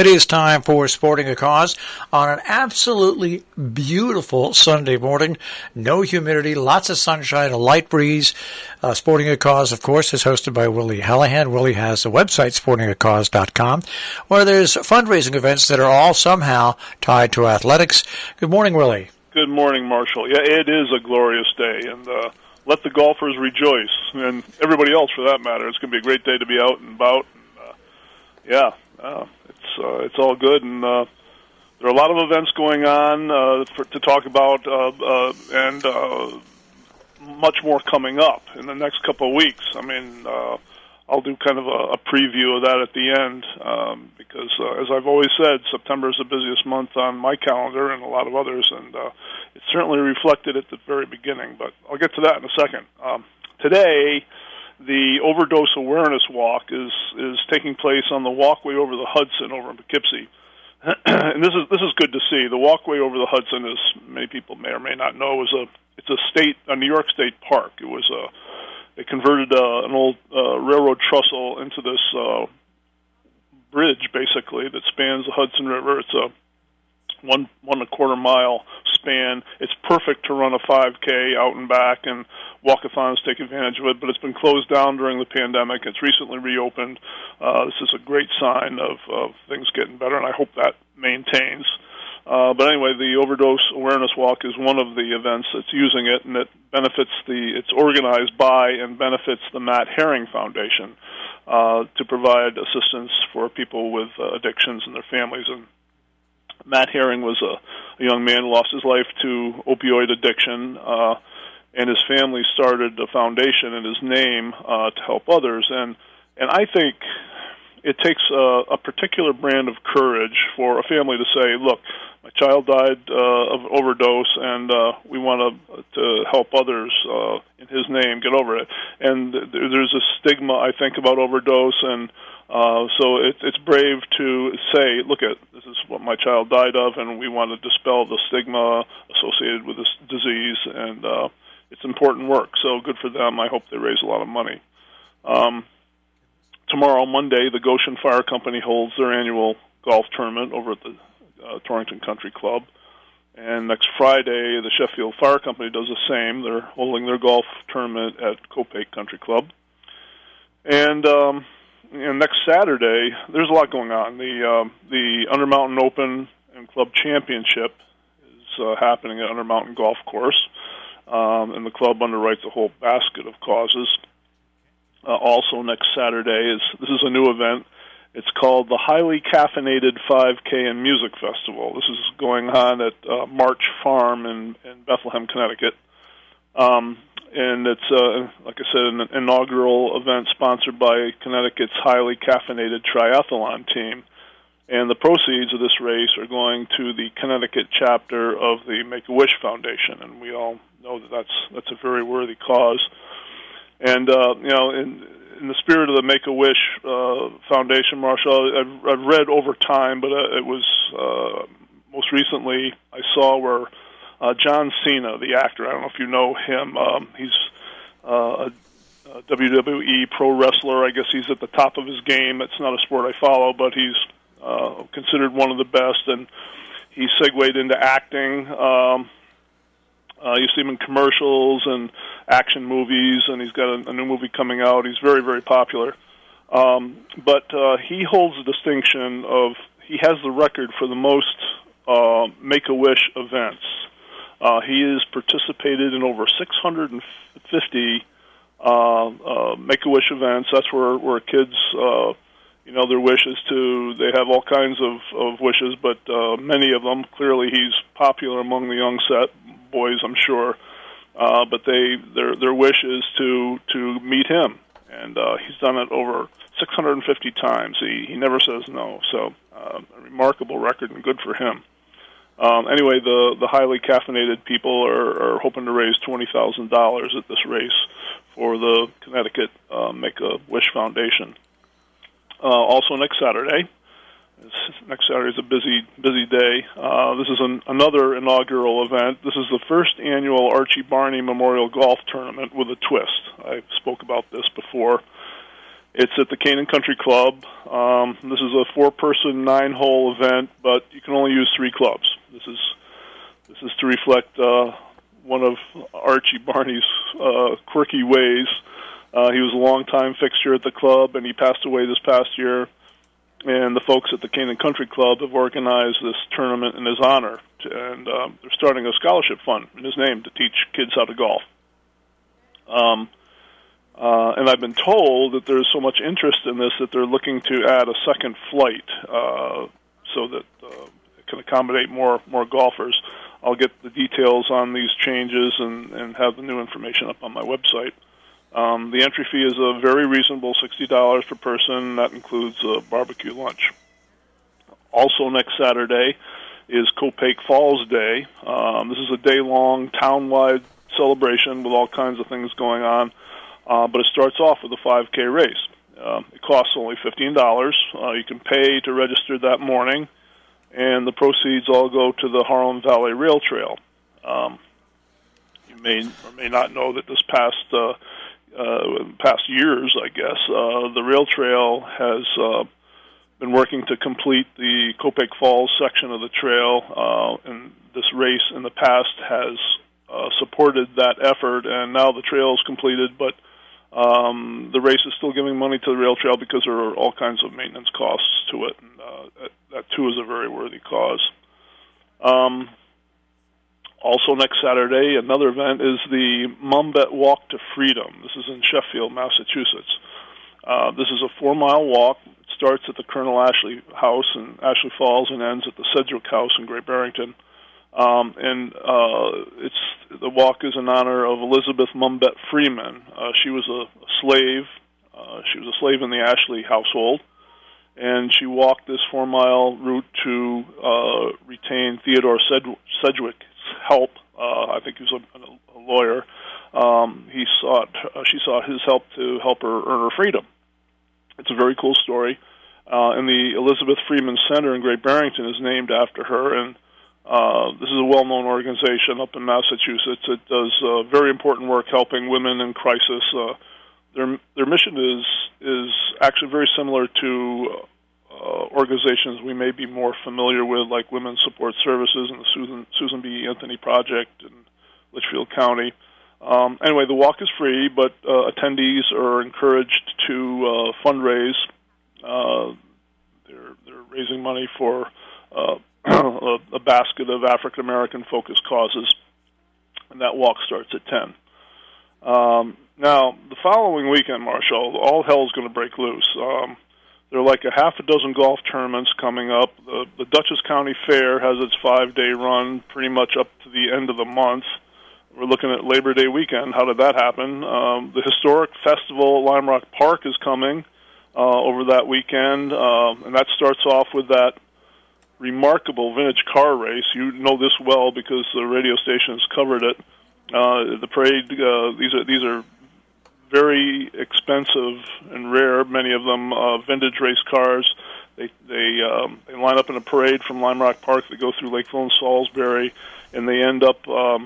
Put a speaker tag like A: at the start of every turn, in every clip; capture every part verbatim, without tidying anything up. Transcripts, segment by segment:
A: It is time for Sporting a Cause on an absolutely beautiful Sunday morning. No humidity, lots of sunshine, a light breeze. Uh, Sporting a Cause, of course, is hosted by Willie Hallahan. Willie has the website, sporting a cause dot com, where there's fundraising events that are all somehow tied to athletics. Good morning, Willie.
B: Good morning, Marshall. Yeah, it is a glorious day, and uh, let the golfers rejoice, and everybody else for that matter. It's going to be a great day to be out and about. And, uh, yeah. Uh, it's uh, it's all good, and uh, there are a lot of events going on uh, for, to talk about, uh, uh, and uh, much more coming up in the next couple of weeks. I mean, uh, I'll do kind of a, a preview of that at the end, um, because, uh, as I've always said, September is the busiest month on my calendar and a lot of others, and uh, it's certainly reflected at the very beginning, but I'll get to that in a second. Um, today, the overdose awareness walk is is taking place on the walkway over the Hudson over in Poughkeepsie, and this is this is good to see. The walkway over the Hudson, as many people may or may not know, is a it's a state a New York State park. It was a they converted uh, an old uh, railroad trestle into this uh, bridge basically that spans the Hudson River. It's a one one and a quarter mile span. It's perfect to run a five K out and back, and walkathons take advantage of it, but it's been closed down during the pandemic. It's recently reopened. Uh, this is a great sign of, of things getting better, and I hope that maintains. Uh, but anyway, the Overdose Awareness Walk is one of the events that's using it, and it benefits the, it's organized by and benefits the Matt Herring Foundation uh, to provide assistance for people with uh, addictions and their families. And Matt Herring was a, a young man who lost his life to opioid addiction, uh, and his family started a foundation in his name uh, to help others. And and I think it takes a, a particular brand of courage for a family to say, look, my child died uh, of overdose, and uh, we want to to help others uh, in his name get over it. And th- there's a stigma, I think, about overdose, and uh, so it, it's brave to say, look, at this is what my child died of, and we want to dispel the stigma associated with this disease, and uh, it's important work, so good for them. I hope they raise a lot of money. Um, tomorrow, Monday, the Goshen Fire Company holds their annual golf tournament over at the uh, Torrington Country Club. And next Friday, the Sheffield Fire Company does the same. They're holding their golf tournament at Copake Country Club. And, um, and next Saturday, there's a lot going on. The, um, the Undermountain Open and Club Championship is uh, happening at Undermountain Golf Course. Um, and the club underwrites a whole basket of causes. Uh, also next Saturday, is this is a new event. It's called the Highly Caffeinated five K and Music Festival. This is going on at uh, March Farm in, in Bethlehem, Connecticut. Um, and it's, uh, like I said, an inaugural event sponsored by Connecticut's Highly Caffeinated Triathlon team. And the proceeds of this race are going to the Connecticut chapter of the Make-A-Wish Foundation, and we all know that that's that's a very worthy cause. And uh, you know, in, in the spirit of the Make-A-Wish uh, Foundation, Marshall, I've, I've read over time, but uh, it was uh, most recently I saw where uh, John Cena, the actor, I don't know if you know him, um, he's uh, a a W W E pro wrestler. I guess he's at the top of his game. It's not a sport I follow, but he's Uh, considered one of the best, and he segued into acting. Um, uh, you see him in commercials and action movies, and he's got a, a new movie coming out. He's very, very popular. Um, but uh, he holds the distinction of, he has the record for the most uh, Make-A-Wish events. Uh, he has participated in over six hundred fifty uh, uh, Make-A-Wish events. That's where, where kids... Uh, You know, their wishes to, they have all kinds of, of wishes, but uh, many of them, clearly he's popular among the young set, boys, I'm sure, uh, but they their their wish is to, to meet him, and uh, he's done it over six hundred fifty times. He, he never says no, so uh, a remarkable record and good for him. Um, anyway, the, the highly caffeinated people are, are hoping to raise twenty thousand dollars at this race for the Connecticut uh, Make-A-Wish Foundation. Uh, also next Saturday, next Saturday is a busy, busy day. Uh, this is an, another inaugural event. This is the first annual Archie Barney Memorial Golf Tournament with a twist. I spoke about this before. It's at the Canaan Country Club. Um, this is a four-person, nine-hole event, but you can only use three clubs. This is this is to reflect uh, one of Archie Barney's uh, quirky ways. Uh, he was a long-time fixture at the club, and he passed away this past year. And the folks at the Canaan Country Club have organized this tournament in his honor, and uh, they're starting a scholarship fund in his name to teach kids how to golf. Um, uh, and I've been told that there's so much interest in this that they're looking to add a second flight uh, so that uh, it can accommodate more more golfers. I'll get the details on these changes and, and have the new information up on my website. Um, the entry fee is a very reasonable sixty dollars per person. That includes a barbecue lunch. Also next Saturday is Copake Falls Day. Um, this is a day-long town-wide celebration with all kinds of things going on, uh, but it starts off with a five K race. Uh, it costs only fifteen dollars. Uh, you can pay to register that morning, and the proceeds all go to the Harlem Valley Rail Trail. Um, you may or may not know that this past uh, uh, past years, I guess, uh, the rail trail has uh, been working to complete the Copake Falls section of the trail, uh, and this race in the past has uh, supported that effort, and now the trail is completed, but um, the race is still giving money to the rail trail because there are all kinds of maintenance costs to it, and uh, that, that too is a very worthy cause. Um, Also next Saturday, another event is the Mumbet Walk to Freedom. This is in Sheffield, Massachusetts. Uh, this is a four-mile walk. It starts at the Colonel Ashley House in Ashley Falls and ends at the Sedgwick House in Great Barrington. Um, and uh, it's the walk is in honor of Elizabeth Mumbet Freeman. Uh, she was a, a slave. Uh, she was a slave in the Ashley household, and she walked this four-mile route to uh, retain Theodore Sedg- Sedgwick. help. Uh, I think he was a, a lawyer. Um, he sought, uh, she sought his help to help her earn her freedom. It's a very cool story. Uh, and the Elizabeth Freeman Center in Great Barrington is named after her. And uh, this is a well-known organization up in Massachusetts. It does uh, very important work helping women in crisis. Uh, their their mission is is actually very similar to Uh, organizations we may be more familiar with, like Women's Support Services and the Susan, Susan B. Anthony Project in Litchfield County. Um, anyway, the walk is free, but uh, attendees are encouraged to uh, fundraise. Uh, they're, they're raising money for uh, a, a basket of African-American focused causes, and that walk starts at ten. Um, now, the following weekend, Marshall, all hell's going to break loose. Um, There are like a half a dozen golf tournaments coming up. The, the Dutchess County Fair has its five-day run pretty much up to the end of the month. We're looking at Labor Day weekend. How did that happen? Um, the Historic Festival at Lime Rock Park is coming uh, over that weekend, uh, and that starts off with that remarkable vintage car race. You know this well because the radio stations covered it. Uh, the parade, uh, these are these are very expensive and rare, many of them uh, vintage race cars. They they um, they line up in a parade from Lime Rock Park. They go through Lakeville and Salisbury, and they end up um,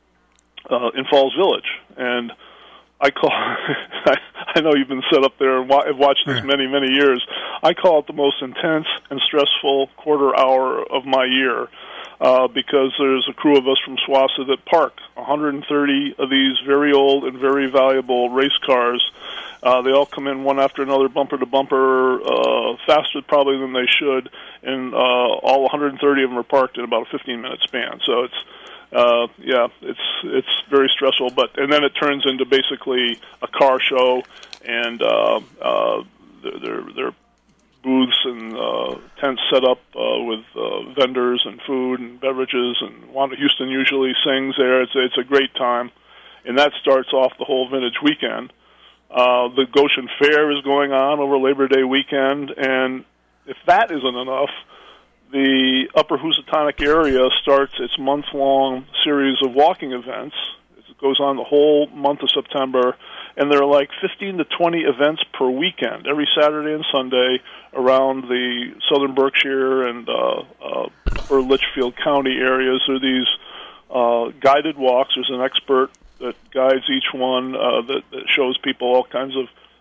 B: uh, in Falls Village. And I call I, I know you've been set up there and wa- have watched this many many years. I call it the most intense and stressful quarter hour of my year. Uh, because there's a crew of us from SWASA that park one hundred thirty of these very old and very valuable race cars. Uh, they all come in one after another, bumper to bumper, uh, faster probably than they should, and uh, all one hundred thirty of them are parked in about a fifteen-minute span. So it's, uh, yeah, it's it's very stressful. But and then it turns into basically a car show, and uh, uh, they're they're booths and uh, tents set up uh, with uh, vendors and food and beverages, and Wanda Houston usually sings there. It's it's a great time, and that starts off the whole vintage weekend. Uh, the Goshen Fair is going on over Labor Day weekend, and if that isn't enough, the Upper Housatonic area starts its month-long series of walking events. It goes on the whole month of September, and there are like fifteen to twenty events per weekend, every Saturday and Sunday, around the southern Berkshire and uh, uh, or Litchfield County areas. There are these uh, guided walks. There's an expert that guides each one uh, that, that shows people all kinds of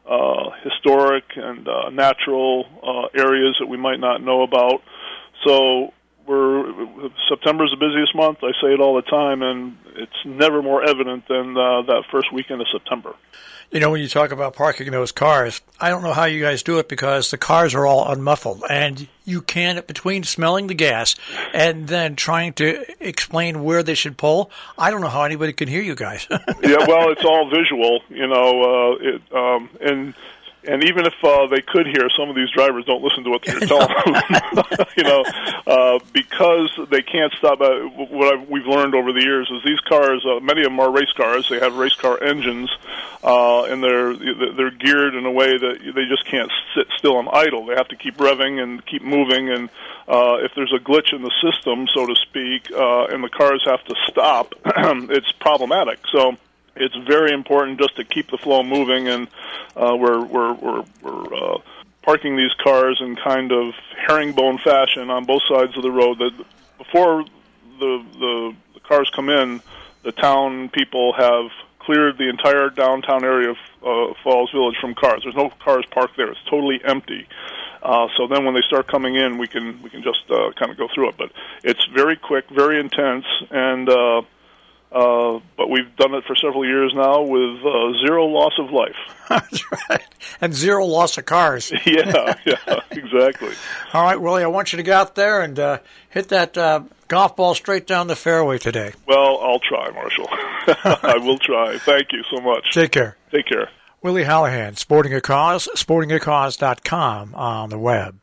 B: uh, historic and uh, natural uh, areas that we might not know about. So we're September's the busiest month. I say it all the time, and it's never more evident than uh, that first weekend of September.
A: You know, when you talk about parking those cars, I don't know how you guys do it because the cars are all unmuffled, and you can't, between smelling the gas and then trying to explain where they should pull, I don't know how anybody can hear you guys.
B: Yeah, well, it's all visual, you know, uh, it, um, and and even if uh, they could hear, some of these drivers don't listen to what you're telling them, you know, uh, because they can't stop. Uh, what I've, we've learned over the years is these cars, uh, many of them are race cars. They have race car engines, uh, and they're they're geared in a way that they just can't sit still and idle. They have to keep revving and keep moving, and uh, if there's a glitch in the system, so to speak, uh, and the cars have to stop, it's problematic. So it's very important just to keep the flow moving, and uh, we're we're we're, we're uh, parking these cars in kind of herringbone fashion on both sides of the road. That before the, the the cars come in, the town people have cleared the entire downtown area of uh, Falls Village from cars. There's no cars parked there. It's totally empty. Uh, so then when they start coming in, we can we can just uh, kind of go through it. But it's very quick, very intense, and uh, Uh, but we've done it for several years now with uh, zero loss of life.
A: That's right. And zero loss of cars.
B: yeah, yeah, exactly.
A: All right, Willie, I want you to go out there and uh, hit that uh, golf ball straight down the fairway today.
B: Well, I'll try, Marshall. I will try. Thank you so much.
A: Take care.
B: Take care.
A: Willie Hallahan, Sporting a Cause, sporting a cause dot com on the web.